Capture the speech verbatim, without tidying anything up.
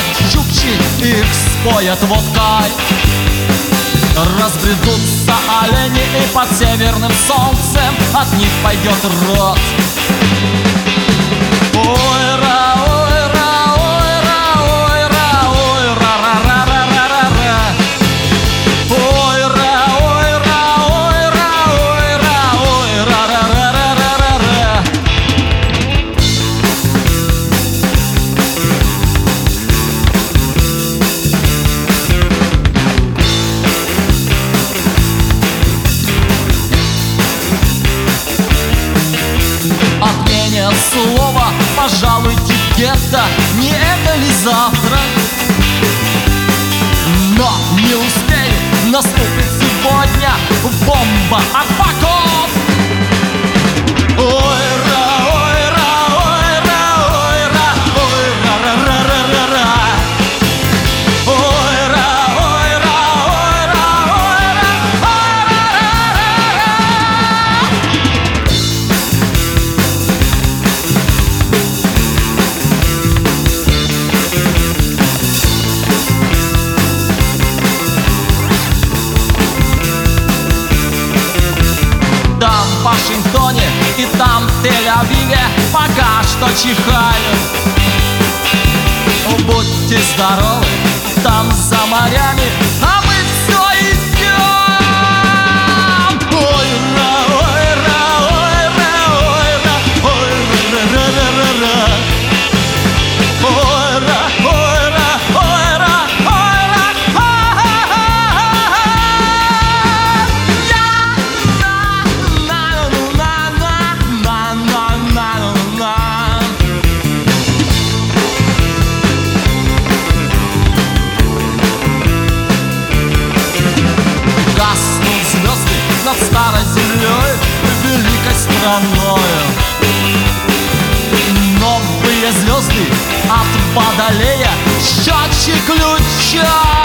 чукчи их споят водкой. Разбредутся олени, и под северным солнцем от них пойдет рот. Ой-ра, ой-ра, ой-ра, ой-ра, ой-ра, ра-ра-ра-ра-ра. Ой-ра, ой-ра, ой-ра, ой-ра, ой-ра, ра-ра-ра-ра-ра. Отменят слово, пожалуйте, где-то не это ли завтра? Но не успею, наступит сегодня бомба Апоков. Ой-ра, ой-ра, ой-ра, ой-ра, ой-ра, ра-ра-ра-ра-ра. Ой-ра, ой-ра, ой-ра, ой-ра, ой-ра-ра-ра-ра. Там в Вашингтоне и там в Тель-Авиве пока что чихают. Будьте здоровы, там за морями, а мы все идем. Ой-ра, ой-ра, ой-ра, ой-ра, ой-ра-ра-ра-ра-ра. Ой-ра, ой-ра, ой-ра, ой-ра, ха-ха-ха-ха. Гаснут звезды над старой землей, великой страною. Новые звезды от Водолея, счетчик ключа.